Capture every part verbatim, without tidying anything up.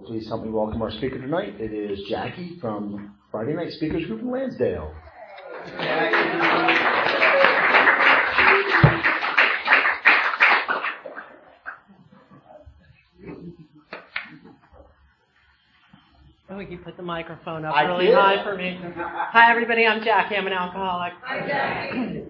So please help me welcome our speaker tonight. It is Jackie from Friday Night Speakers Group in Lansdale. Oh, you put the microphone up I really did. high for me. Hi, everybody. I'm Jackie. I'm an alcoholic. Hi, Jackie.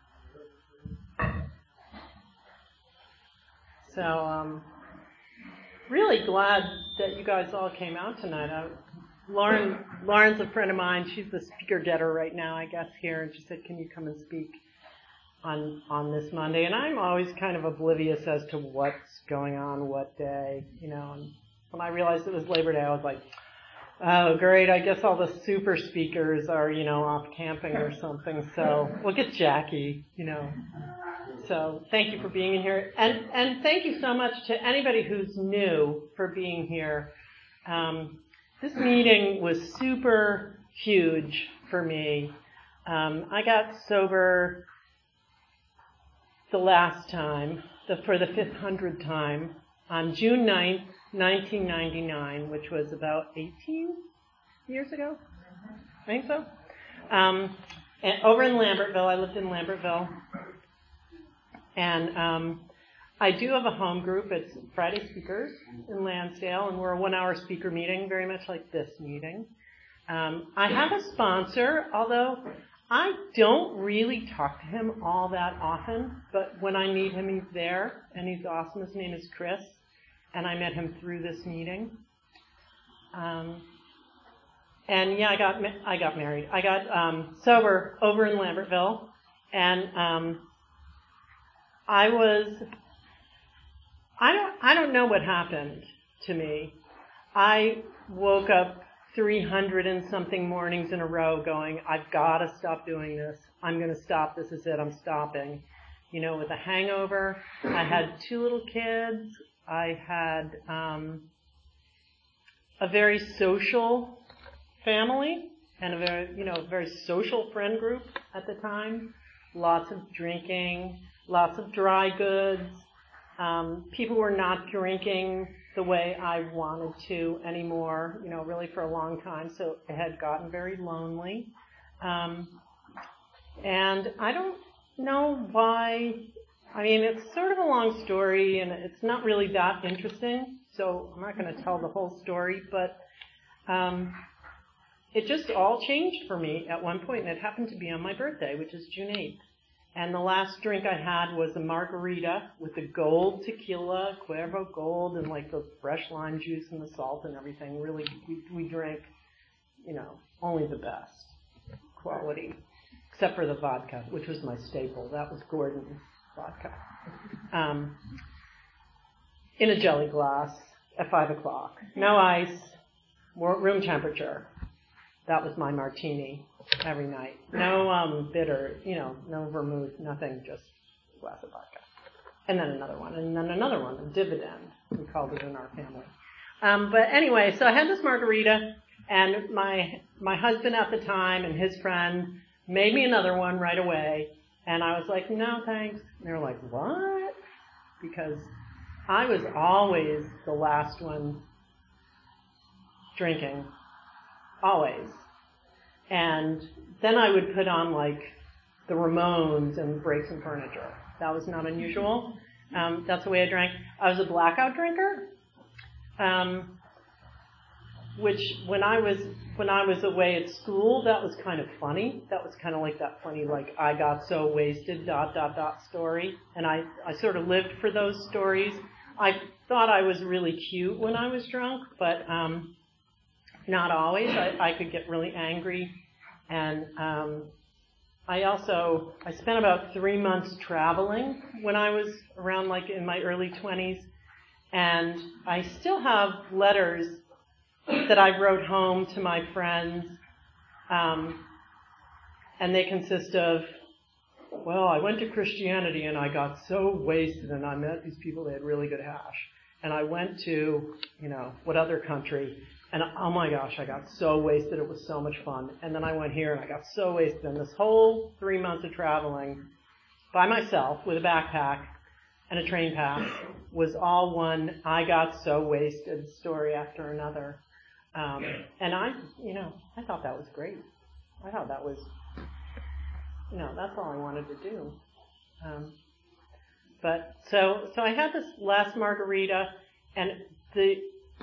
So, um, really glad that you guys all came out tonight. I, Lauren, Lauren's a friend of mine. She's the speaker getter right now, I guess, here, and she said, "Can you come and speak on on this Monday?" And I'm always kind of oblivious as to what's going on, what day, you know. And when I realized it was Labor Day, I was like, "Oh, great! I guess all the super speakers are, you know, off camping or something. So we'll get Jackie, you know." So thank you for being in here. And, and thank you so much to anybody who's new for being here. Um, this meeting was super huge for me. Um, I got sober the last time, the, for the fifth hundredth time, on June ninth, nineteen ninety-nine, which was about eighteen years ago. I think so. Um, and over in Lambertville, I lived in Lambertville. And um, I do have a home group. It's Friday Speakers in Lansdale, and we're a one-hour speaker meeting, very much like this meeting. Um, I have a sponsor, although I don't really talk to him all that often, but when I meet him, he's there, and he's awesome. His name is Chris, and I met him through this meeting. Um, and yeah, I got ma- I got married. I got um, sober over in Lambertville, and um, I was, I don't, I don't know what happened to me. I woke up three hundred and something mornings in a row going, I've got to stop doing this. I'm going to stop. This is it. I'm stopping. You know, with a hangover. I had two little kids. I had um, a very social family and a very, you know, very social friend group at the time. Lots of drinking. Lots of dry goods. Um, people were not drinking the way I wanted to anymore, you know, really for a long time. So it had gotten very lonely. Um, and I don't know why. I mean, it's sort of a long story, and it's not really that interesting. So I'm not going to tell the whole story, but um, it just all changed for me at one point, and it happened to be on my birthday, which is June eighth. And the last drink I had was a margarita with the gold tequila, Cuervo Gold, and like the fresh lime juice and the salt and everything. Really, we, we drank, you know, only the best quality, except for the vodka, which was my staple. That was Gordon vodka. Um, in a jelly glass at five o'clock. No ice, room temperature. That was my martini every night. No um, bitter, you know, no vermouth, nothing, just a glass of vodka. And then another one, and then another one, a dividend, we called it in our family. Um, but anyway, so I had this margarita, and my my husband at the time and his friend made me another one right away, and I was like, no, thanks. And they were like, what? Because I was always the last one drinking. Always. And then I would put on like the Ramones and break some furniture. That was not unusual. Um, that's the way I drank. I was a blackout drinker, um, which when I was when I was away at school, that was kind of funny. That was kind of like that funny like I got so wasted dot dot dot story. And I I sort of lived for those stories. I thought I was really cute when I was drunk, but um, not always. I, I could get really angry. And um, I also, I spent about three months traveling when I was around like in my early twenties. And I still have letters that I wrote home to my friends. Um, and they consist of, well, I went to Christianity and I got so wasted and I met these people, they had really good hash. And I went to, you know, what other country? And oh my gosh, I got so wasted. It was so much fun. And then I went here and I got so wasted. And this whole three months of traveling by myself with a backpack. and a train pass was all one I got so wasted story after another. Um, and I, you know, I thought that was great. I thought that was, you know, that's all I wanted to do. Um, but so, so I had this last margarita, and the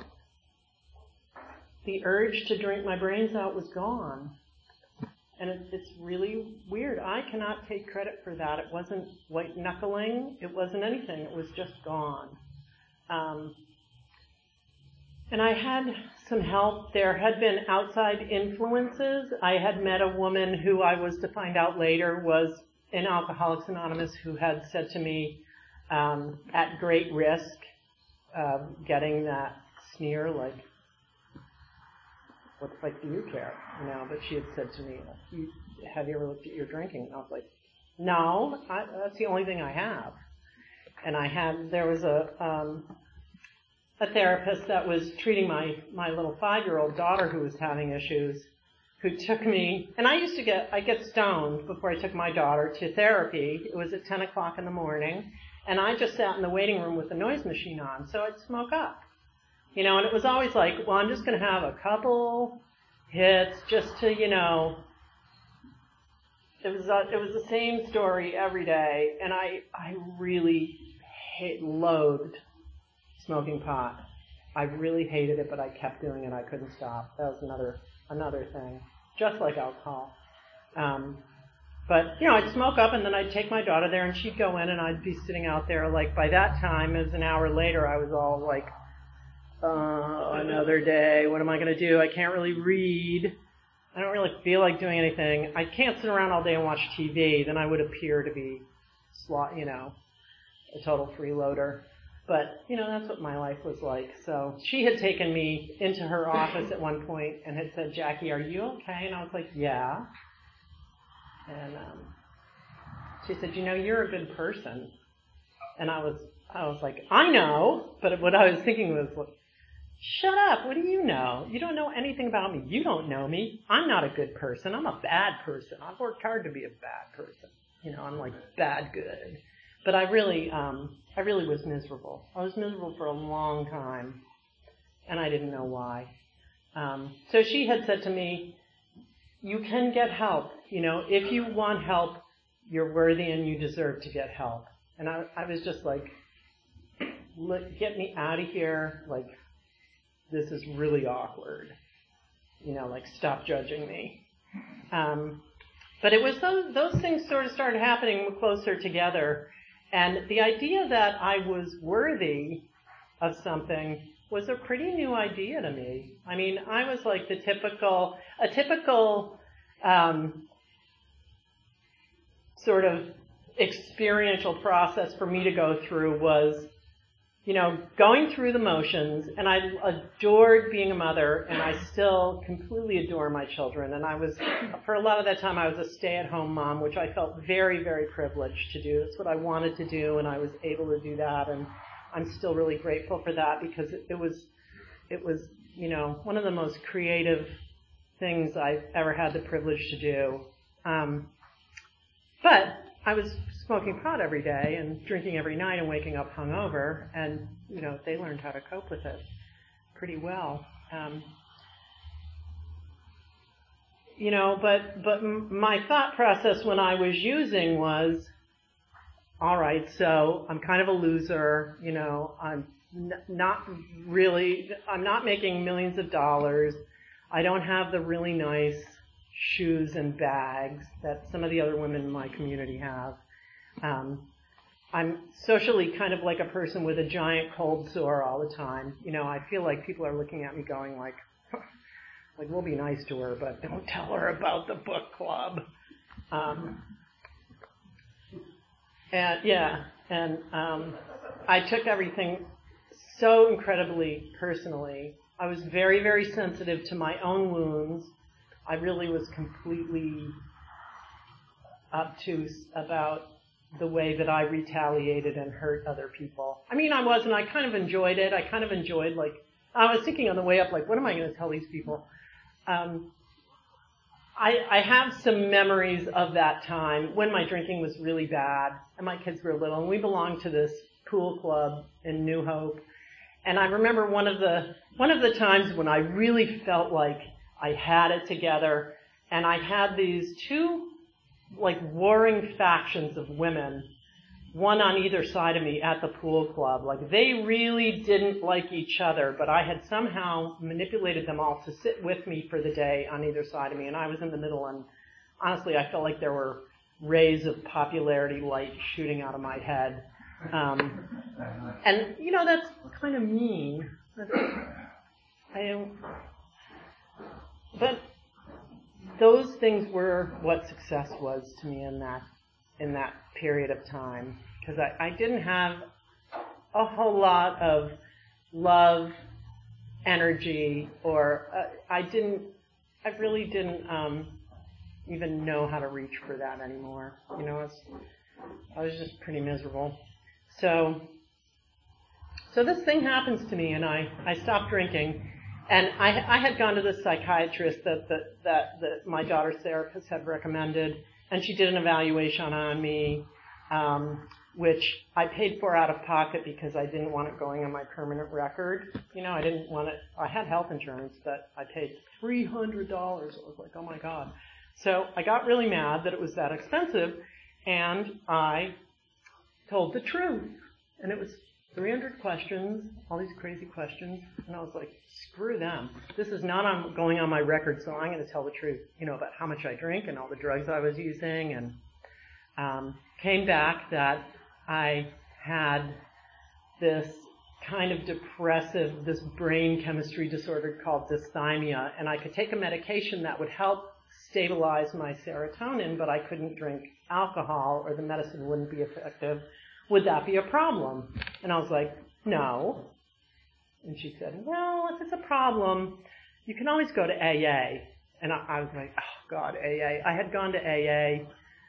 the urge to drink my brains out was gone. And it, it's really weird. I cannot take credit for that. It wasn't white knuckling. It wasn't anything. It was just gone. Um, and I had some help. There had been outside influences. I had met a woman who I was to find out later was in Alcoholics Anonymous, who had said to me, um, at great risk of getting that sneer, like, what the fuck do you care? You know, but she had said to me, have you ever looked at your drinking? And I was like, no, I, that's the only thing I have. And I had, there was a, um, a therapist that was treating my, my little five-year-old daughter who was having issues, who took me, and I used to get, I get stoned before I took my daughter to therapy. It was at ten o'clock in the morning, and I just sat in the waiting room with the noise machine on, so I'd smoke up. You know, and it was always like, well, I'm just going to have a couple hits just to, you know, it was a, it was the same story every day, and I I really hate, loathed smoking pot. I really hated it, but I kept doing it. I couldn't stop. That was another another thing, just like alcohol. Um, but, you know, I'd smoke up, and then I'd take my daughter there, and she'd go in, and I'd be sitting out there. Like, by that time, it was an hour later, I was all like, Uh, another day. What am I going to do? I can't really read. I don't really feel like doing anything. I can't sit around all day and watch T V. Then I would appear to be, you know, a total freeloader. But, you know, that's what my life was like. So she had taken me into her office at one point and had said, Jackie, are you okay? And I was like, yeah. And um, she said, you know, you're a good person. And I was, I was like, I know. But what I was thinking was, well, shut up. What do you know? You don't know anything about me. You don't know me. I'm not a good person. I'm a bad person. I've worked hard to be a bad person. You know, I'm like bad good. But I really, um, I really was miserable. I was miserable for a long time, and I didn't know why. Um, so she had said to me, you can get help. You know, if you want help, you're worthy and you deserve to get help. And I, I was just like, Let, get me out of here. Like, this is really awkward. You know, like, stop judging me. Um, but it was those, those things sort of started happening closer together. And the idea that I was worthy of something was a pretty new idea to me. I mean, I was like the typical, a typical um, sort of experiential process for me to go through was, you know, going through the motions, and I adored being a mother, and I still completely adore my children. And I was, for a lot of that time, I was a stay-at-home mom, which I felt very, very privileged to do. That's what I wanted to do, and I was able to do that. And I'm still really grateful for that because it, it was, it was, you know, one of the most creative things I've ever had the privilege to do. Um, but I was smoking pot every day and drinking every night and waking up hungover, and, you know, they learned how to cope with it pretty well. Um, you know, but, but my thought process when I was using was, all right, so I'm kind of a loser, you know, I'm n- not really, I'm not making millions of dollars. I don't have the really nice shoes and bags that some of the other women in my community have. Um, I'm socially kind of like a person with a giant cold sore all the time. You know, I feel like people are looking at me going like, like, we'll be nice to her, but don't tell her about the book club. Um, and yeah, and um, I took everything so incredibly personally. I was very, very sensitive to my own wounds. I really was completely obtuse about the way that I retaliated and hurt other people. I mean, I wasn't. I kind of enjoyed it. I kind of enjoyed, like, I was thinking on the way up, like, what am I going to tell these people? Um, I, I have some memories of that time when my drinking was really bad and my kids were little, and we belonged to this pool club in New Hope. And I remember one of the one of the times when I really felt like I had it together, and I had these two like warring factions of women, one on either side of me at the pool club. Like they really didn't like each other, but I had somehow manipulated them all to sit with me for the day on either side of me, and I was in the middle, and honestly I felt like there were rays of popularity light shooting out of my head. Um, and, you know, that's kind of mean. I don't, but those things were what success was to me in that in that period of time. Because I, I didn't have a whole lot of love, energy, or uh, I didn't, I really didn't um, even know how to reach for that anymore. You know, I was, I was just pretty miserable. So, so this thing happens to me, and I, I stopped drinking, and I, I had gone to the psychiatrist that, that, that, that my daughter's therapist had recommended, and she did an evaluation on me, um, which I paid for out of pocket because I didn't want it going on my permanent record. You know, I didn't want it, I had health insurance, but I paid three hundred dollars. I was like, oh my God. So I got really mad that it was that expensive, and I told the truth. And it was three hundred questions, all these crazy questions, and I was like, screw them. This is not on, going on my record, so I'm going to tell the truth, you know, about how much I drink and all the drugs I was using, and um, came back that I had this kind of depressive, this brain chemistry disorder called dysthymia, and I could take a medication that would help stabilize my serotonin, but I couldn't drink alcohol or the medicine wouldn't be effective. Would that be a problem? And I was like, no. And she said, well, if it's a problem, you can always go to A A. And I, I was like, oh God, A A. I had gone to A A.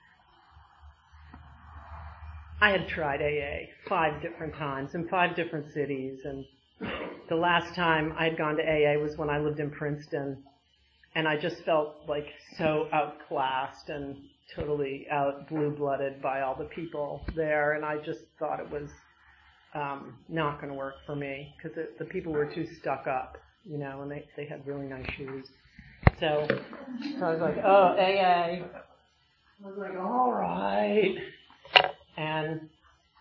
I had tried A A five different times in five different cities. And the last time I had gone to A A was when I lived in Princeton. And I just felt like so outclassed and totally out blue-blooded by all the people there. And I just thought it was um, not going to work for me because the people were too stuck up, you know, and they, they had really nice shoes. So, so I was like, oh, A A. I was like, all right. And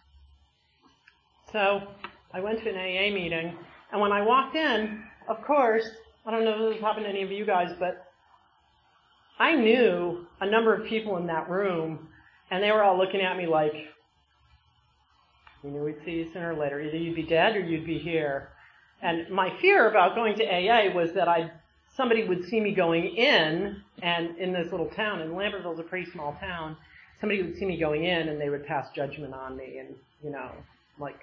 so I went to an A A meeting, and when I walked in, of course, I don't know if this happened to any of you guys, but I knew a number of people in that room, and they were all looking at me like, we knew we'd see you sooner or later. Either you'd be dead or you'd be here. And my fear about going to A A was that I somebody would see me going in, and in this little town, and Lambertville's a pretty small town, somebody would see me going in and they would pass judgment on me, and, you know, like,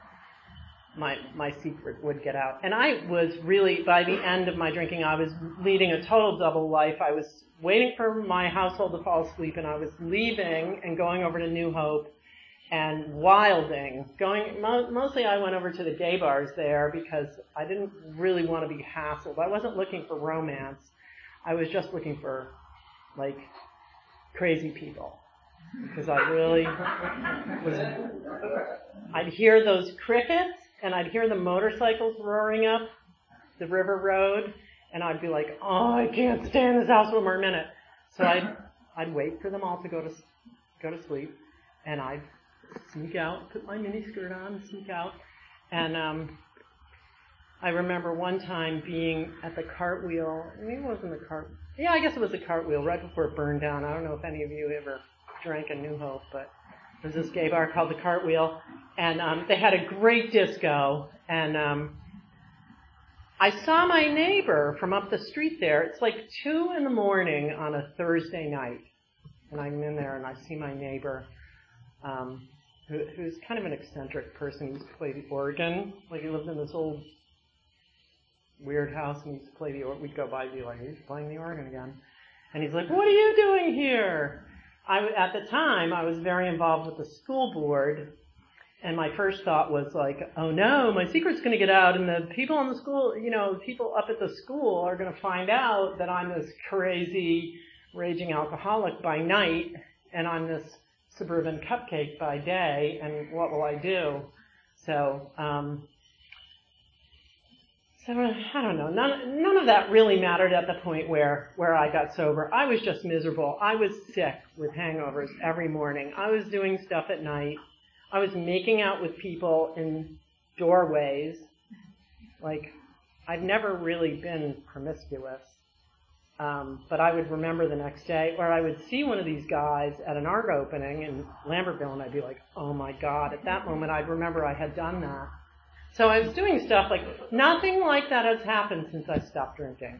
my my secret would get out. And I was really, by the end of my drinking, I was leading a total double life. I was waiting for my household to fall asleep, and I was leaving and going over to New Hope and wilding. Going mo- mostly I went over to the gay bars there because I didn't really want to be hassled. I wasn't looking for romance. I was just looking for, like, crazy people. Because I really was, I'd hear those crickets, and I'd hear the motorcycles roaring up the river road, and I'd be like, oh, I can't stay in this house one more minute. So I'd, I'd wait for them all to go to go to sleep, and I'd sneak out, put my mini skirt on, and sneak out. And um, I remember one time being at the Cartwheel. Maybe it wasn't the cart. Yeah, I guess it was the Cartwheel right before it burned down. I don't know if any of you ever drank in New Hope, but there was this gay bar called the Cartwheel, and um, they had a great disco, and um, I saw my neighbor from up the street there. It's like two in the morning on a Thursday night, and I'm in there, and I see my neighbor, um, who, who's kind of an eccentric person. He used to play the organ, like he lived in this old weird house, and he used to play the organ. We'd go by and be like, he's playing the organ again. And he's like, what are you doing here? I, at the time, I was very involved with the school board, and my first thought was like, oh no, my secret's going to get out, and the people in the school, you know, people up at the school are going to find out that I'm this crazy, raging alcoholic by night, and I'm this suburban cupcake by day, and what will I do? So, um, so I don't know. None, none of that really mattered at the point where, where I got sober. I was just miserable. I was sick with hangovers every morning. I was doing stuff at night. I was making out with people in doorways. Like, I'd never really been promiscuous. Um, but I would remember the next day, or I would see one of these guys at an art opening in Lambertville, and I'd be like, oh my God. At that moment, I'd remember I had done that. So I was doing stuff like, nothing like that has happened since I stopped drinking.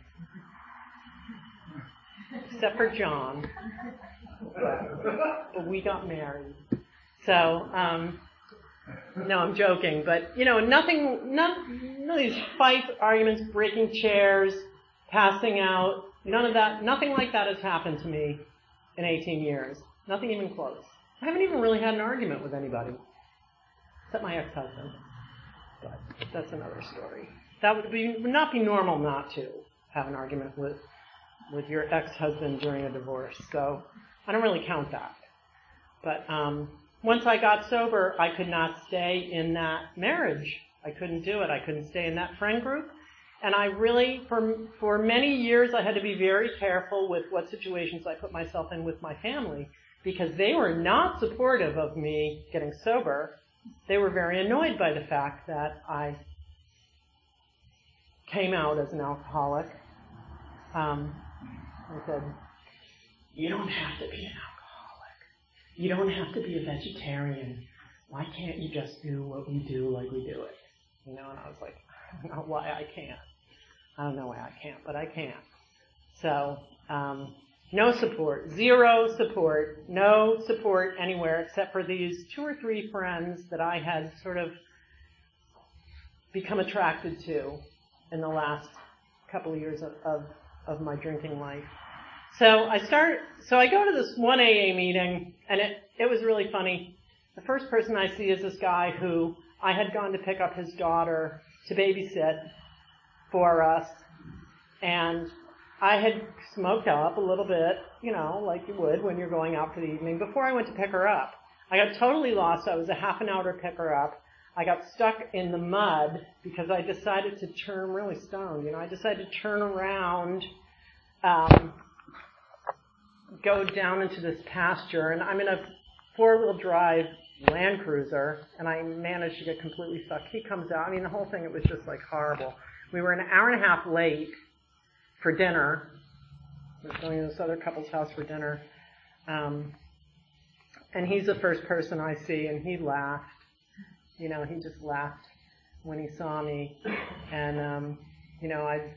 Except for John. But, but we got married. So, um, no, I'm joking. But, you know, nothing, none, none of these fights, arguments, breaking chairs, passing out, none of that, nothing like that has happened to me in eighteen years. Nothing even close. I haven't even really had an argument with anybody. Except my ex-husband. But that's another story. That would be would not be normal not to have an argument with with your ex-husband during a divorce. So I don't really count that. But um, once I got sober, I could not stay in that marriage. I couldn't do it. I couldn't stay in that friend group. And I really, for for many years, I had to be very careful with what situations I put myself in with my family, because they were not supportive of me getting sober. They were very annoyed by the fact that I came out as an alcoholic. Um, I said, you don't have to be an alcoholic. You don't have to be a vegetarian. Why can't you just do what we do like we do it? You know, and I was like, I don't know why I can't. I don't know why I can't, but I can't. So, um, no support, zero support, no support anywhere except for these two or three friends that I had sort of become attracted to in the last couple of years of, of, of my drinking life. So I start, so I go to this one A A meeting, and it, it was really funny. The first person I see is this guy who I had gone to pick up his daughter to babysit for us, and I had smoked up a little bit, you know, like you would when you're going out for the evening, before I went to pick her up. I got totally lost. I was a half an hour to pick her up. I got stuck in the mud because I decided to turn, really stoned, you know, I decided to turn around, um, go down into this pasture, and I'm in a four-wheel drive Land Cruiser, and I managed to get completely stuck. He comes out. I mean, the whole thing, it was just like horrible. We were an hour and a half late for dinner. We were going to this other couple's house for dinner. Um, and he's the first person I see, and he laughed. You know, he just laughed when he saw me. And, um, you know, I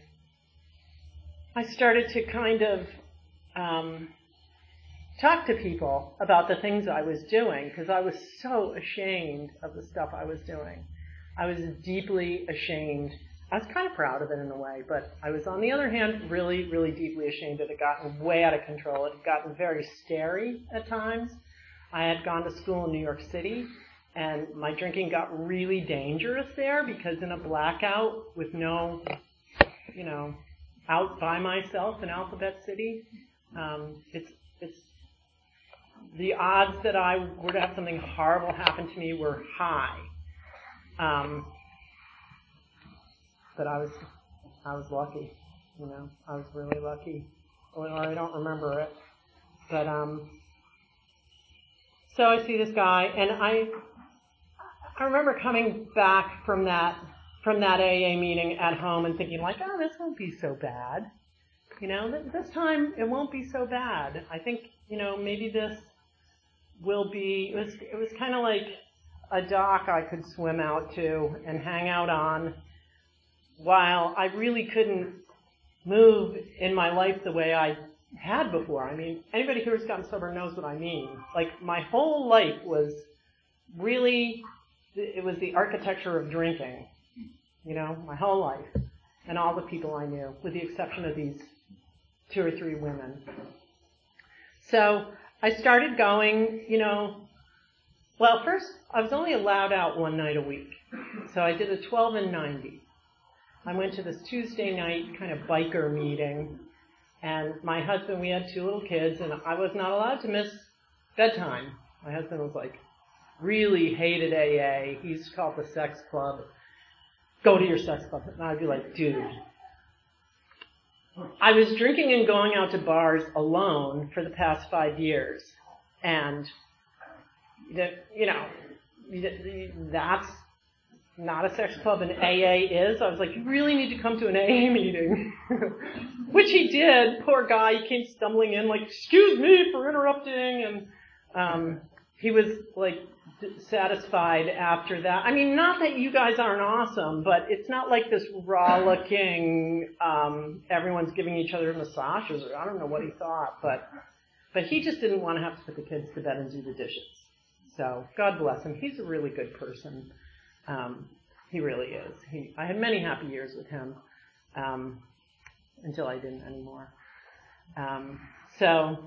I started to kind of um, talk to people about the things I was doing, because I was so ashamed of the stuff I was doing. I was deeply ashamed. I was kind of proud of it in a way, but I was, on the other hand, really, really deeply ashamed. It had gotten way out of control. It had gotten very scary at times. I had gone to school in New York City, and my drinking got really dangerous there, because in a blackout with no, you know, out by myself in Alphabet City, um, it's it's the odds that I were to have something horrible happen to me were high. Um, but I was I was lucky, you know, I was really lucky, or, or I don't remember it. But um, so I see this guy, and I I remember coming back from that from that A A meeting at home and thinking like, oh, this won't be so bad. You know, this time it won't be so bad. I think, you know, maybe this will be, it was, it was kind of like a dock I could swim out to and hang out on while I really couldn't move in my life the way I had before. I mean, anybody who's gotten sober knows what I mean. Like, my whole life was really, it was the architecture of drinking, you know, my whole life, and all the people I knew, with the exception of these two or three women. So I started going, you know, well, first, I was only allowed out one night a week. So I did a twelve and ninety. I went to this Tuesday night kind of biker meeting, and my husband, we had two little kids, and I was not allowed to miss bedtime. My husband was like, really hated A A. He used to call it the sex club. Go to your sex club. And I'd be like, dude. I was drinking and going out to bars alone for the past five years. And, you know, that's not a sex club, and A A is. I was like, you really need to come to an A A meeting. Which he did. Poor guy. He came stumbling in like, excuse me for interrupting. And um, he was like satisfied after that. I mean, not that you guys aren't awesome, but it's not like this rollicking, um, everyone's giving each other massages. Or I don't know what he thought, but but he just didn't want to have to put the kids to bed and do the dishes. So God bless him. He's a really good person. Um, he really is. He, I had many happy years with him um, until I didn't anymore. Um, so,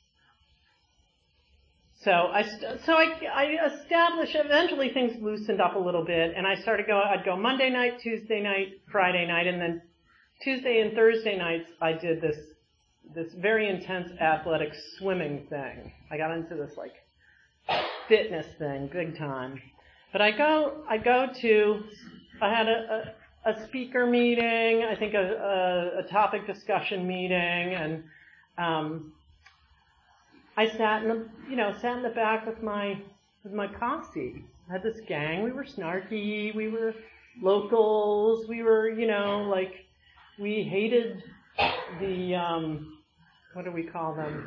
so I so I, I established. Eventually, things loosened up a little bit, and I started go. I'd go Monday night, Tuesday night, Friday night, and then Tuesday and Thursday nights I did this this very intense athletic swimming thing. I got into this like fitness thing, big time. But I go, I go to, I had a, a, a speaker meeting, I think a, a, a topic discussion meeting, and um, I sat in the, you know, sat in the back with my, with my posse. I had this gang. We were snarky. We were locals. We were, you know, like we hated the, um, what do we call them?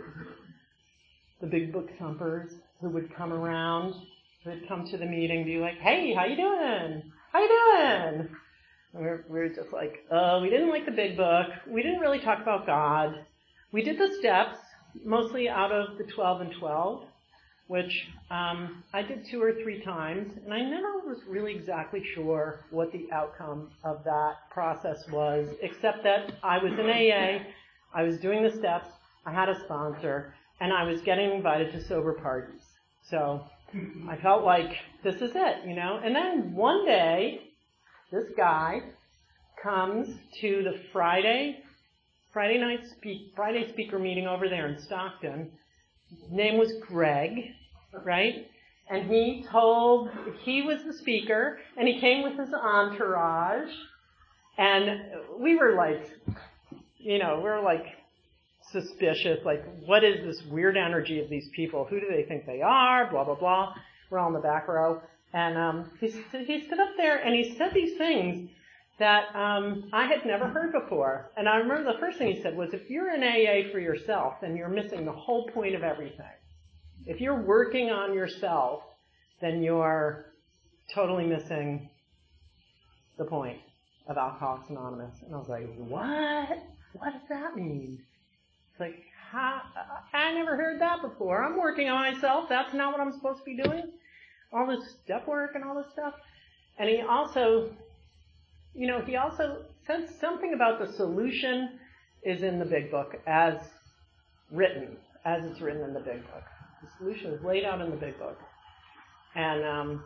The big book thumpers who would come around. Would come to the meeting, be like, "Hey, how you doing? How you doing?" And we were, we were just like, "Oh, we didn't like the big book. We didn't really talk about God. We did the steps, mostly out of the twelve and twelve, which um, I did two or three times, and I never was really exactly sure what the outcome of that process was, except that I was in A A, I was doing the steps, I had a sponsor, and I was getting invited to sober parties. So I felt like this is it, you know. And then one day, this guy comes to the Friday, Friday night speak, Friday speaker meeting over there in Stockton. His name was Greg, right? And he told, he was the speaker, and he came with his entourage. And we were like, you know, we were like suspicious, like, what is this weird energy of these people? Who do they think they are? Blah, blah, blah. We're all in the back row. And um, he, he stood up there and he said these things that um, I had never heard before. And I remember the first thing he said was, if you're in A A for yourself, then you're missing the whole point of everything. If you're working on yourself, then you're totally missing the point of Alcoholics Anonymous. And I was like, what? What does that mean? It's like, how, I never heard that before. I'm working on myself. That's not what I'm supposed to be doing. All this step work and all this stuff. And he also, you know, he also said something about the solution is in the big book as written, as it's written in the big book. The solution is laid out in the big book. And um,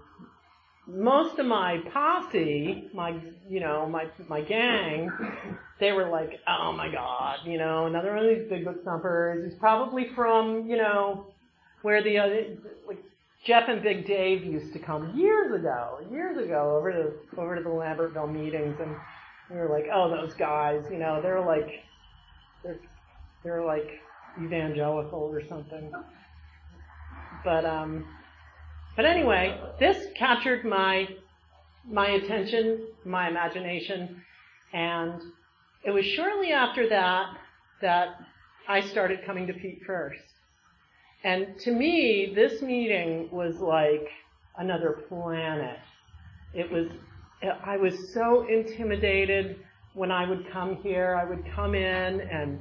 most of my posse, my, you know, my my gang, they were like, oh my God, you know, another one of these big book thumpers. He's probably from, you know, where the other, like Jeff and Big Dave used to come years ago, years ago over to over to the Lambertville meetings, and we were like, oh, those guys, you know, they're like, they're they're like evangelical or something. But um. But anyway, this captured my my attention, my imagination, and it was shortly after that that I started coming to Feet First. And to me, this meeting was like another planet. It was, I was so intimidated when I would come here. I would come in, and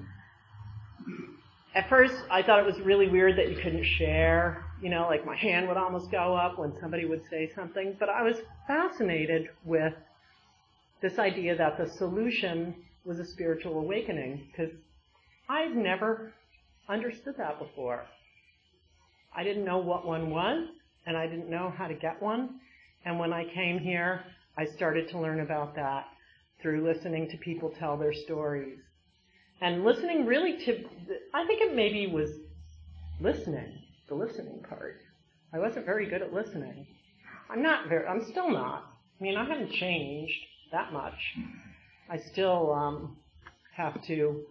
at first I thought it was really weird that you couldn't share. You know, like my hand would almost go up when somebody would say something. But I was fascinated with this idea that the solution was a spiritual awakening, because I'd never understood that before. I didn't know what one was, and I didn't know how to get one. And when I came here, I started to learn about that through listening to people tell their stories. And listening really to, I think it maybe was listening. The listening part. I wasn't very good at listening. I'm not very, I'm still not. I mean, I haven't changed that much. I still um, have to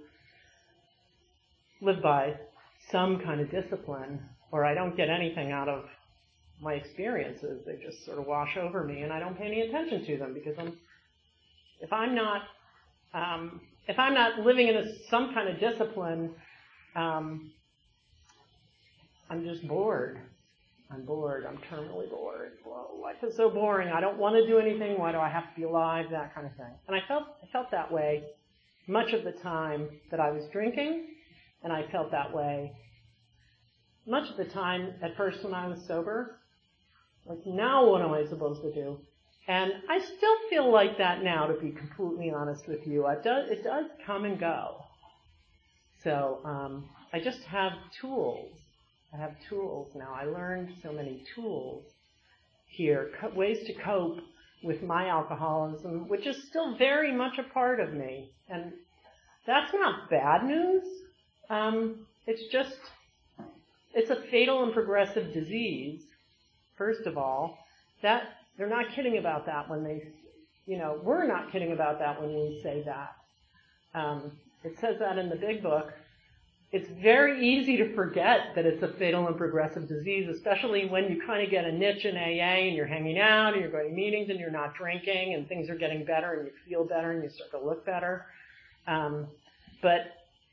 live by some kind of discipline, or I don't get anything out of my experiences. They just sort of wash over me, and I don't pay any attention to them because I'm, if I'm not, um, if I'm not living in a, some kind of discipline, um, I'm just bored. I'm bored. I'm terminally bored. Whoa, life is so boring. I don't want to do anything. Why do I have to be alive? That kind of thing. And I felt I felt that way much of the time that I was drinking, and I felt that way much of the time at first when I was sober. Like, now what am I supposed to do? And I still feel like that now, to be completely honest with you. It does, it does come and go. So um, I just have tools. I have tools now. I learned so many tools here, co- ways to cope with my alcoholism, which is still very much a part of me. And that's not bad news. Um, it's just, it's a fatal and progressive disease, first of all. That, they're not kidding about that when they, you know, we're not kidding about that when we say that. Um, it says that in the big book. It's very easy to forget that it's a fatal and progressive disease, especially when you kind of get a niche in A A and you're hanging out and you're going to meetings and you're not drinking and things are getting better and you feel better and you start to look better. Um, but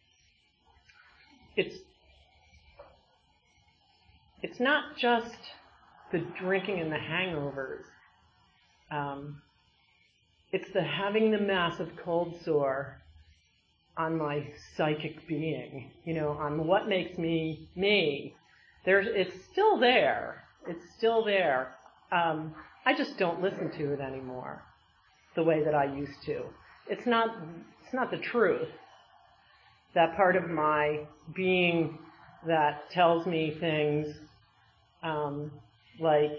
it's it's not just the drinking and the hangovers. Um, it's the having the massive cold sore on my psychic being, you know, on what makes me me. There's, it's still there. It's still there. Um, I just don't listen to it anymore the way that I used to. It's not, it's not the truth. That part of my being that tells me things um, like,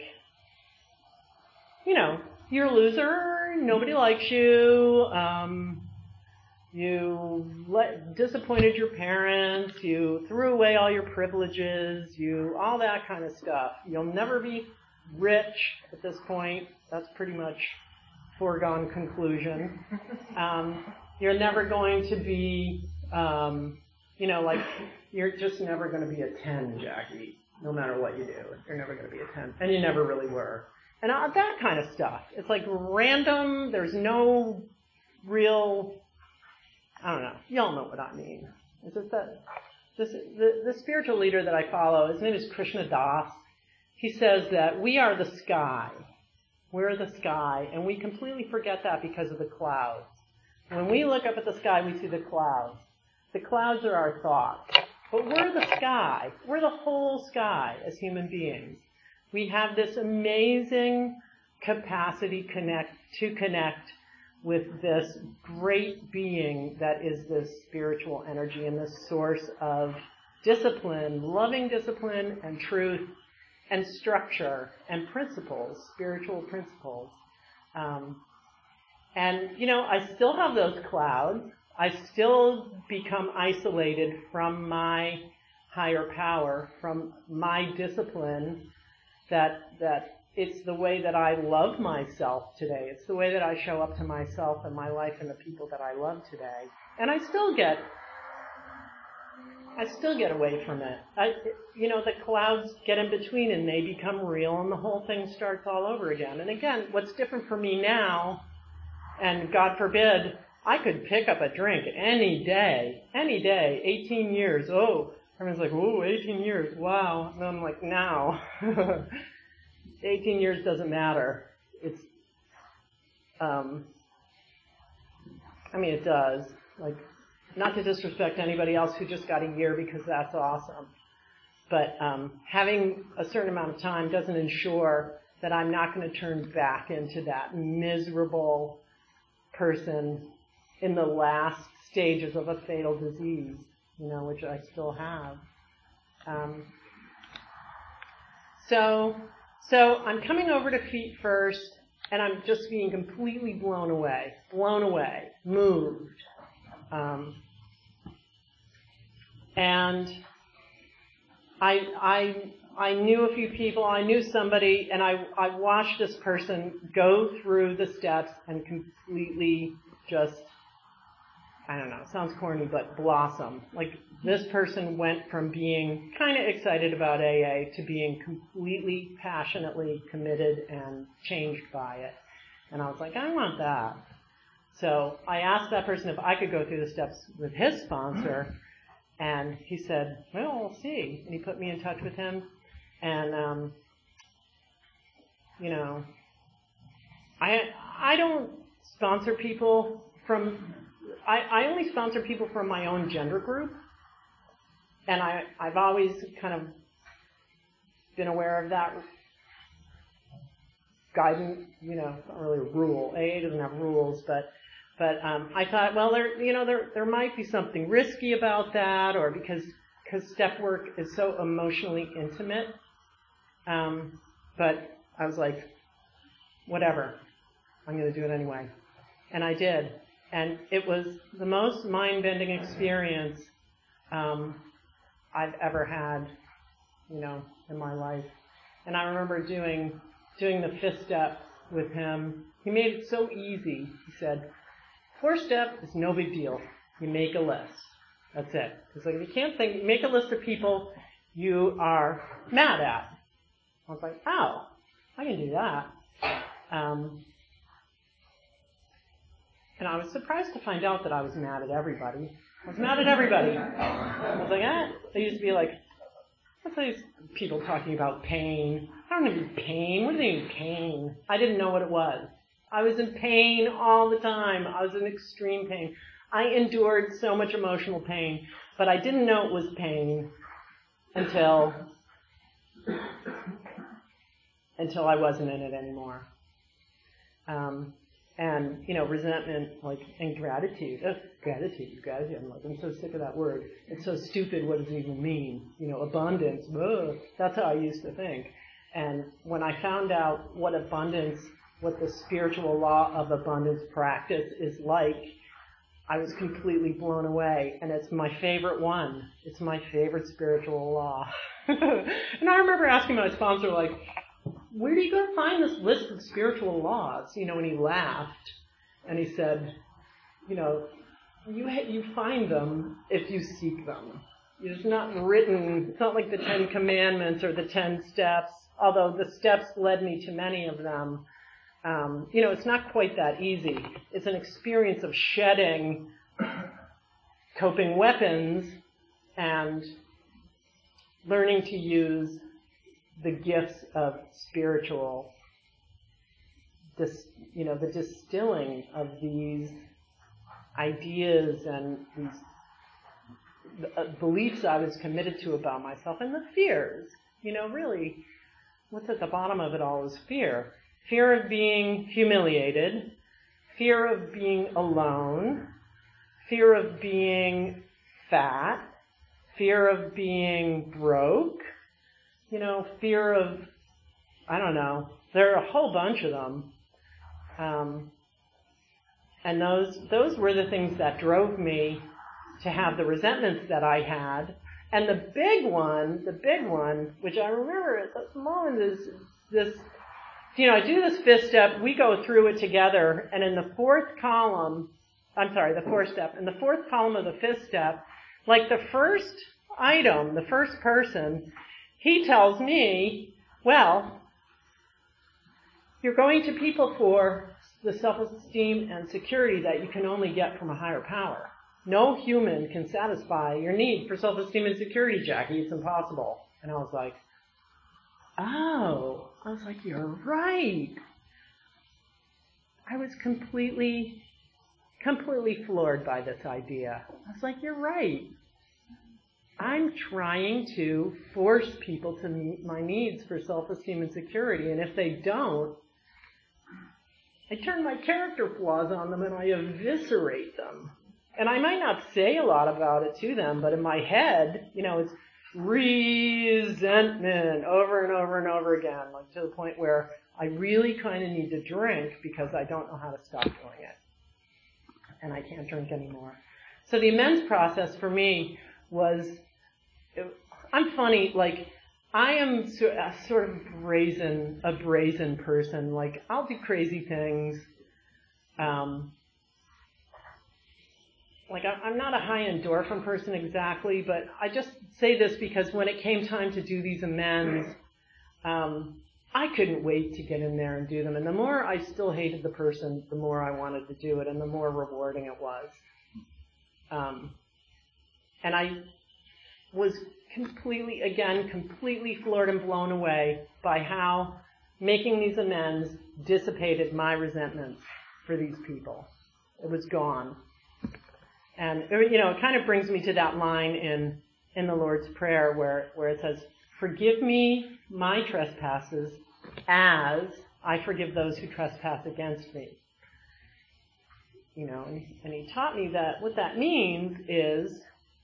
you know, you're a loser, nobody likes you, um, you let, disappointed your parents, you threw away all your privileges, you, all that kind of stuff. You'll never be rich at this point. That's pretty much foregone conclusion. Um, you're never going to be, um, you know, like, you're just never going to be a ten, Jackie, no matter what you do. You're never going to be a ten. And you never really were. And uh, that kind of stuff. It's like random, there's no real, I don't know, y'all know what I mean. It's just that this, the, the spiritual leader that I follow, his name is Krishna Das. He says that we are the sky. We're the sky, and we completely forget that because of the clouds. When we look up at the sky, we see the clouds. The clouds are our thoughts. But we're the sky. We're the whole sky as human beings. We have this amazing capacity connect to connect with this great being that is this spiritual energy and this source of discipline, loving discipline and truth and structure and principles, spiritual principles. Um, and, you know, I still have those clouds. I still become isolated from my higher power, from my discipline, that that it's the way that I love myself today. It's the way that I show up to myself and my life and the people that I love today. And I still get, I still get away from it. I, you know, the clouds get in between and they become real and the whole thing starts all over again. And again, what's different for me now, and God forbid, I could pick up a drink any day, any day, eighteen years. Oh, everyone's like, oh, eighteen years, wow. And I'm like, now. eighteen years doesn't matter. It's, um, I mean, it does. Like, not to disrespect anybody else who just got a year because that's awesome. But um, having a certain amount of time doesn't ensure that I'm not going to turn back into that miserable person in the last stages of a fatal disease, you know, which I still have. Um, so, so I'm coming over to Feet First, and I'm just being completely blown away, blown away, moved. Um, and I, I, I knew a few people, I knew somebody, and I, I watched this person go through the steps and completely just, I don't know, it sounds corny, but blossom. Like, this person went from being kind of excited about A A to being completely, passionately committed and changed by it. And I was like, I want that. So I asked that person if I could go through the steps with his sponsor, and he said, well, we'll see. And he put me in touch with him. And, um, you know, I I don't sponsor people from, I, I only sponsor people from my own gender group. And I, I've always kind of been aware of that guidance, you know, it's not really a rule. A A doesn't have rules, but but um, I thought, well, there, you know, there there might be something risky about that, or because because step work is so emotionally intimate. Um, but I was like, whatever, I'm going to do it anyway, and I did, and it was the most mind-bending experience um, I've ever had, you know, in my life. And I remember doing doing the fifth step with him. He made it so easy. He said, fourth step is no big deal. You make a list. That's it. It's like, if you can't think, make a list of people you are mad at. I was like, oh, I can do that. Um, and I was surprised to find out that I was mad at everybody. I was mad at everybody. I was like, eh. They used to be like, what's these people talking about pain? I don't need pain. What do they mean pain? I didn't know what it was. I was in pain all the time. I was in extreme pain. I endured so much emotional pain, but I didn't know it was pain until until I wasn't in it anymore. Um, and, you know, resentment, like, and gratitude. Oh, gratitude, gratitude. I'm like, I'm so sick of that word. It's so stupid. What does it even mean? You know, abundance. Ugh. That's how I used to think. And when I found out what abundance, what the spiritual law of abundance practice is like, I was completely blown away. And it's my favorite one. It's my favorite spiritual law. And I remember asking my sponsor, like, where do you go find this list of spiritual laws? You know, and he laughed. And he said, you know, you ha- you find them if you seek them. It's not written, it's not like the Ten Commandments or the Ten Steps, although the steps led me to many of them. Um, you know, it's not quite that easy. It's an experience of shedding coping weapons and learning to use the gifts of spiritual, dis, you know, the distilling of these ideas and these uh, beliefs I was committed to about myself, and the fears. You know, really, what's at the bottom of it all is fear. Fear of being humiliated, fear of being alone, fear of being fat, fear of being broke, you know, fear of, I don't know, there are a whole bunch of them. Um, and those those were the things that drove me to have the resentments that I had. And the big one, the big one, which I remember at the moment is this, you know, I do this fifth step, we go through it together, and in the fourth column, I'm sorry, the fourth step, in the fourth column of the fifth step, like the first item, the first person, he tells me, well, you're going to people for the self-esteem and security that you can only get from a higher power. No human can satisfy your need for self-esteem and security, Jackie. It's impossible. And I was like, oh, I was like, you're right. I was completely, completely floored by this idea. I was like, you're right. I'm trying to force people to meet my needs for self-esteem and security, and if they don't, I turn my character flaws on them and I eviscerate them. And I might not say a lot about it to them, but in my head, you know, it's resentment over and over and over again, like to the point where I really kind of need to drink because I don't know how to stop doing it. And I can't drink anymore. So the amends process for me was, I'm funny, like, I am so, a sort of brazen, a brazen person. Like, I'll do crazy things. Um, like, I'm not a high endorphin person exactly, but I just say this because when it came time to do these amends, um, I couldn't wait to get in there and do them. And the more I still hated the person, the more I wanted to do it, and the more rewarding it was. Um, and I was completely, again, completely floored and blown away by how making these amends dissipated my resentments for these people. It was gone. And, you know, it kind of brings me to that line in, in the Lord's Prayer where, where it says, "Forgive me my trespasses as I forgive those who trespass against me." You know, and, and he taught me that what that means is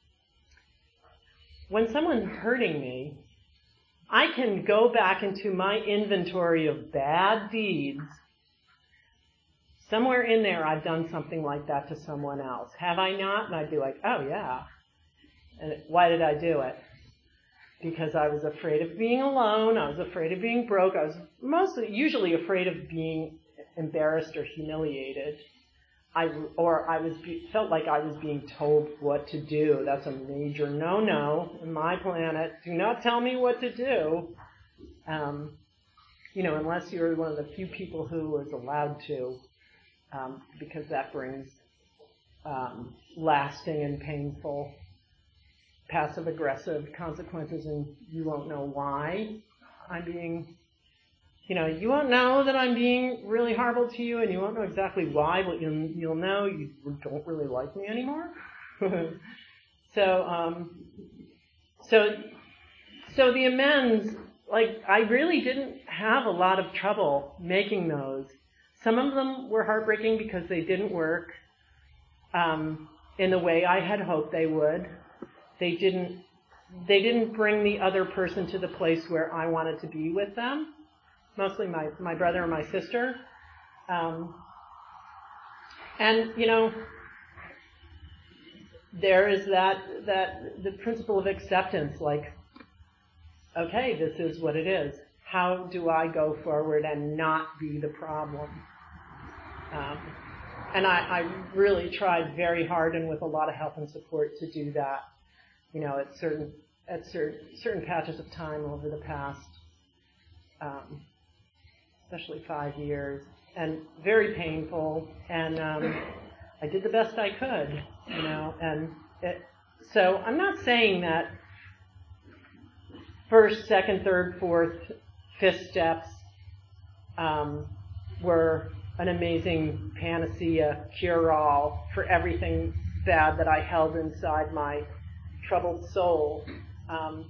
when someone's hurting me, I can go back into my inventory of bad deeds. Somewhere in there I've done something like that to someone else. Have I not? And I'd be like, oh yeah. And why did I do it? Because I was afraid of being alone. I was afraid of being broke. I was mostly, usually afraid of being embarrassed or humiliated. I, or I was felt like I was being told what to do. That's a major no-no in my planet. Do not tell me what to do. Um, you know, unless you're one of the few people who is allowed to, um, because that brings um, lasting and painful passive-aggressive consequences, and you won't know why I'm being, you know, you won't know that I'm being really horrible to you, and you won't know exactly why, but you'll, you'll know you don't really like me anymore. so, um, so, so the amends, like, I really didn't have a lot of trouble making those. Some of them were heartbreaking because they didn't work um, in the way I had hoped they would. They didn't, they didn't bring the other person to the place where I wanted to be with them. Mostly my, my brother and my sister. Um, and, you know, there is that, that, the principle of acceptance, like, okay, this is what it is. How do I go forward and not be the problem? Um, and I, I really tried very hard and with a lot of help and support to do that, you know, at certain, at certain, certain patches of time over the past, um, especially five years, and very painful, and um, I did the best I could, you know, and it, so I'm not saying that first, second, third, fourth, fifth steps um, were an amazing panacea, cure-all for everything bad that I held inside my troubled soul. Um,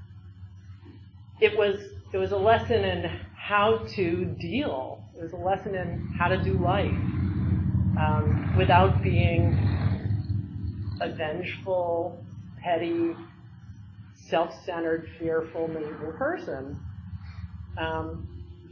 it was it was a lesson in how to deal. It was a lesson in how to do life um, without being a vengeful, petty, self-centered, fearful, miserable person. Um,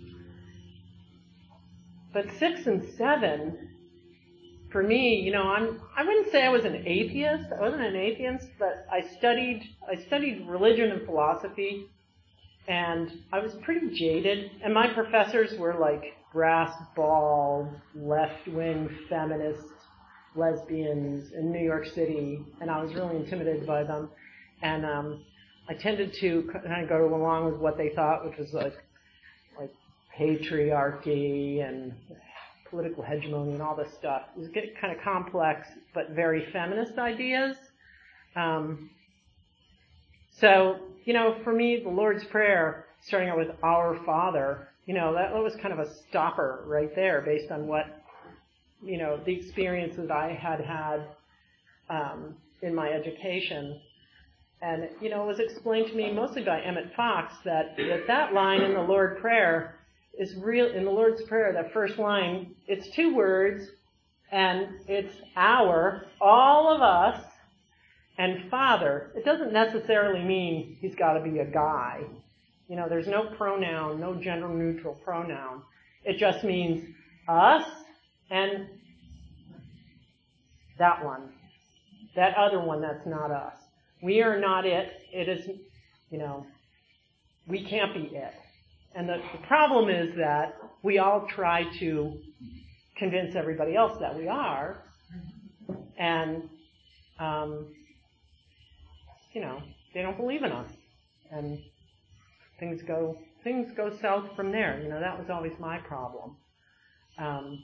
but six and seven, for me, you know, I'm, I wouldn't say I was an atheist. I wasn't an atheist, but I studied, I studied religion and philosophy, and I was pretty jaded. And my professors were like brass ball, left-wing feminist lesbians in New York City, and I was really intimidated by them. And um, I tended to kind of go along with what they thought, which was like, like patriarchy and political hegemony and all this stuff. It was getting kind of complex, but very feminist ideas. Um, so, you know, for me, the Lord's Prayer, starting out with Our Father, you know, that was kind of a stopper right there based on what, you know, the experience that I had had um, in my education. And, you know, it was explained to me mostly by Emmett Fox that that, that line in the Lord's Prayer is real. In the Lord's Prayer, that first line, it's two words, and it's our, all of us, and Father. It doesn't necessarily mean he's got to be a guy. You know, there's no pronoun, no gender-neutral pronoun. It just means us and that one, that other one that's not us. We are not it. It is, you know, we can't be it. And the, the problem is that we all try to convince everybody else that we are, and, um, you know, they don't believe in us. And things go things go south from there. You know, that was always my problem. Um,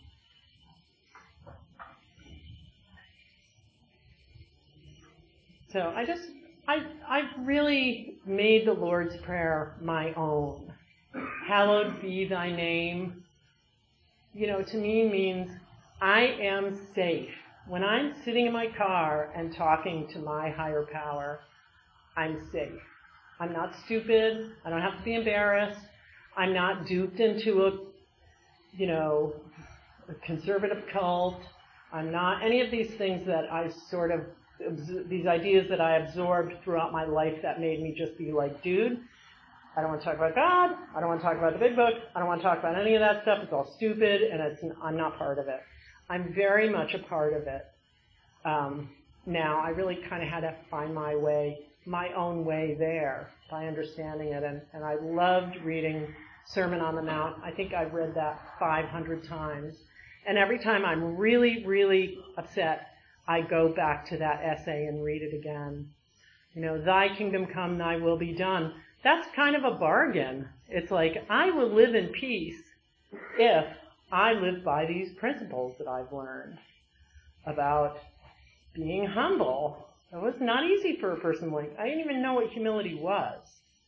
so I just, I, I've really made the Lord's Prayer my own. Hallowed be thy name. You know, to me means I am safe. When I'm sitting in my car and talking to my higher power, I'm safe. I'm not stupid. I don't have to be embarrassed. I'm not duped into a, you know, a conservative cult. I'm not any of these things that I sort of, these ideas that I absorbed throughout my life that made me just be like, dude, I don't want to talk about God. I don't want to talk about the big book. I don't want to talk about any of that stuff. It's all stupid, and it's, I'm not part of it. I'm very much a part of it. Um, now, I really kind of had to find my way, my own way there by understanding it. And, and I loved reading Sermon on the Mount. I think I've read that five hundred times. And every time I'm really, really upset, I go back to that essay and read it again. You know, thy kingdom come, thy will be done. That's kind of a bargain. It's like, I will live in peace if I live by these principles that I've learned about being humble. It was not easy for a person like, I didn't even know what humility was.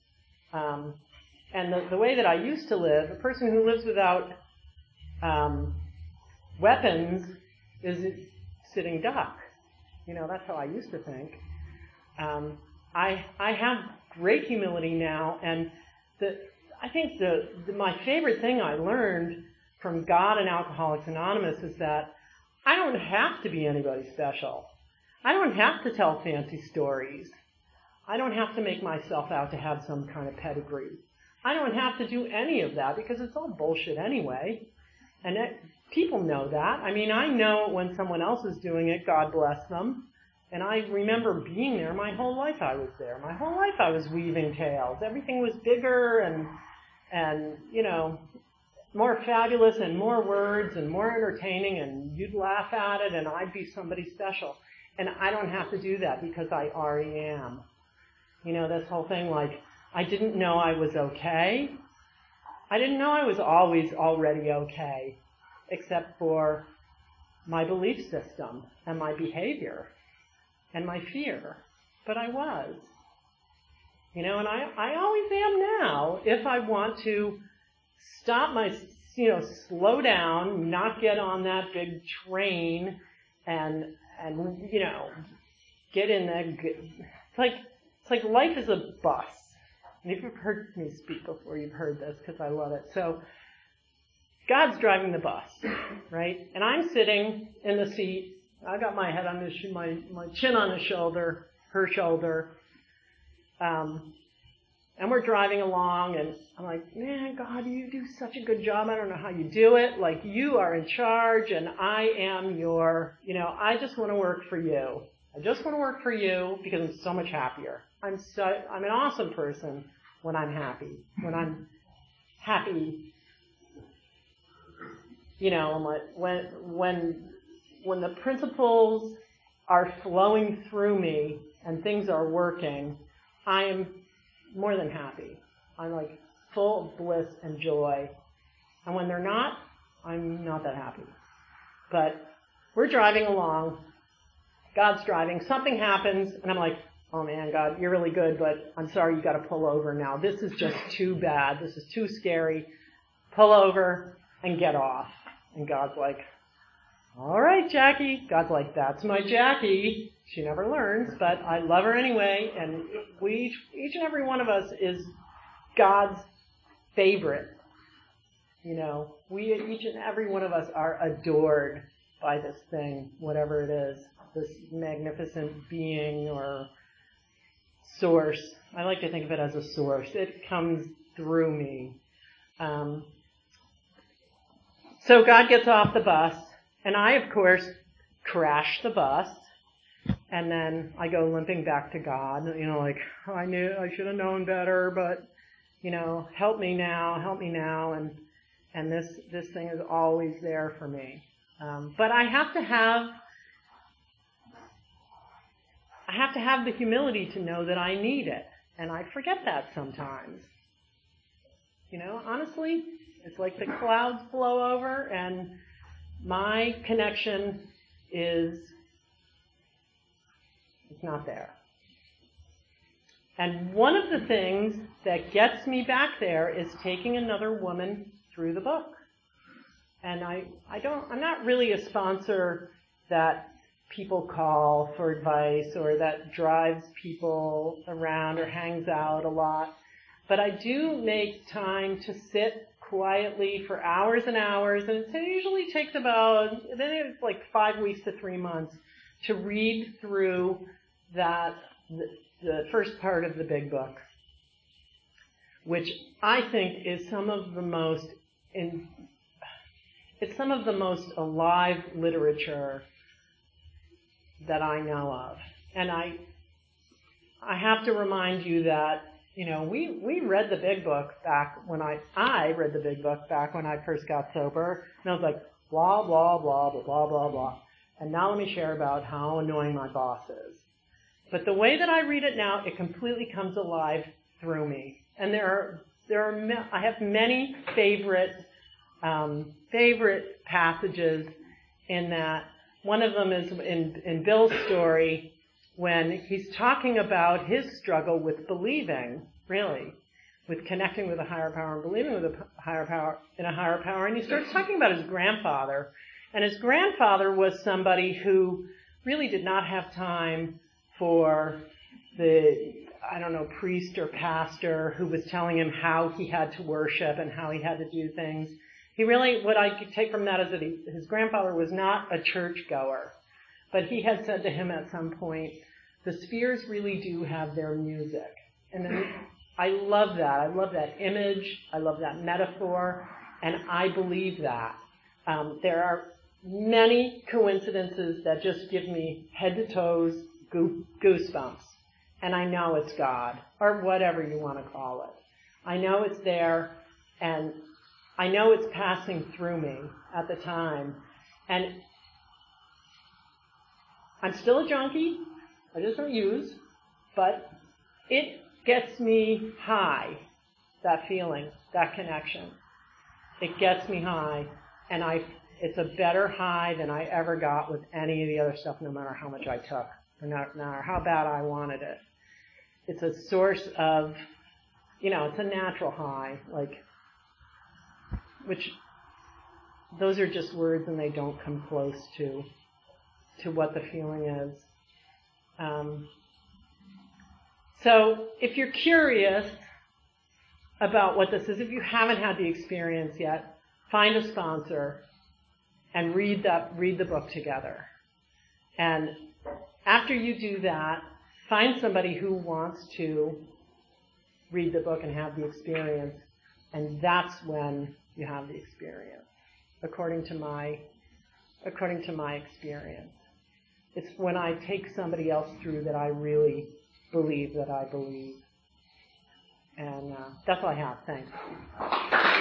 Um, and the, the way that I used to live, a person who lives without um, weapons is a sitting duck. You know, that's how I used to think. Um, I I have great humility now, and the I think the, the my favorite thing I learned from God and Alcoholics Anonymous is that I don't have to be anybody special. I don't have to tell fancy stories. I don't have to make myself out to have some kind of pedigree. I don't have to do any of that because it's all bullshit anyway. And it, people know that. I mean, I know when someone else is doing it, God bless them. And I remember being there. My whole life I was there. My whole life I was weaving tales. Everything was bigger and, and you know, more fabulous and more words and more entertaining, and you'd laugh at it and I'd be somebody special. And I don't have to do that because I already am. You know, this whole thing like, I didn't know I was okay. I didn't know I was always already okay, except for my belief system and my behavior and my fear. But I was. You know, and I, I always am now if I want to stop my, you know, slow down, not get on that big train and, and, you know, get in that, it's like, it's like life is a bus. And if you've heard me speak before, you've heard this because I love it. So, God's driving the bus, right? And I'm sitting in the seat. I got my head on his, my, my chin on his shoulder, her shoulder. Um, and we're driving along, and I'm like, man, God, you do such a good job. I don't know how you do it. Like, you are in charge, and I am your, you know, I just want to work for you. I just want to work for you because I'm so much happier. I'm so, I'm an awesome person when I'm happy. When I'm happy, you know, when, when, when the principles are flowing through me and things are working, I am more than happy. I'm like full of bliss and joy. And when they're not, I'm not that happy. But we're driving along. God's driving. Something happens, and I'm like, oh man, God, you're really good, but I'm sorry, you got to pull over now. This is just too bad. This is too scary. Pull over and get off. And God's like, all right, Jackie. God's like, that's my Jackie. She never learns, but I love her anyway. And we, each, each and every one of us is God's favorite. You know, we, each and every one of us are adored by this thing, whatever it is, this magnificent being or source. I like to think of it as a source. It comes through me. Um, so God gets off the bus, and I, of course, crash the bus, and then I go limping back to God. You know, like, oh, I knew I should have known better, but you know, help me now, help me now, and and this this thing is always there for me. Um, but I have to have I have to have the humility to know that I need it, and I forget that sometimes. You know, honestly, it's like the clouds blow over, and my connection is it's not there. And one of the things that gets me back there is taking another woman through the book. And I, I don't, I'm not really a sponsor that people call for advice or that drives people around or hangs out a lot. But I do make time to sit quietly for hours and hours, and it usually takes about, then it's like five weeks to three months to read through that, the, the first part of the big book, which I think is some of the most, in, it's some of the most alive literature that I know of. And I, I have to remind you that, you know, we, we read the big book back when I, I read the big book back when I first got sober, and I was like, blah, blah, blah, blah, blah, blah, blah. And now let me share about how annoying my boss is. But the way that I read it now, it completely comes alive through me. And there are, there are, I have many favorite, um, favorite passages in that. One of them is in, in Bill's story, when he's talking about his struggle with believing, really, with connecting with a higher power and believing with a higher power in a higher power. And he starts talking about his grandfather. And his grandfather was somebody who really did not have time for the, I don't know, priest or pastor who was telling him how he had to worship and how he had to do things. He really, what I could take from that is that he, his grandfather was not a churchgoer. But he had said to him at some point, the spheres really do have their music. And then I love that. I love that image. I love that metaphor. And I believe that. Um, there are many coincidences that just give me head to toes goosebumps. And I know it's God, or whatever you want to call it. I know it's there, and I know it's passing through me at the time. And I'm still a junkie. I just don't use. But it gets me high, that feeling, that connection. It gets me high. And I, it's a better high than I ever got with any of the other stuff, no matter how much I took, no matter how bad I wanted it. It's a source of, you know, it's a natural high, like, which, those are just words and they don't come close to to what the feeling is. Um, so if you're curious about what this is, if you haven't had the experience yet, find a sponsor and read that, read the book together. And after you do that, find somebody who wants to read the book and have the experience, and that's when you have the experience, according to my according to my experience. It's when I take somebody else through that I really believe that I believe. And uh, that's all I have. Thanks.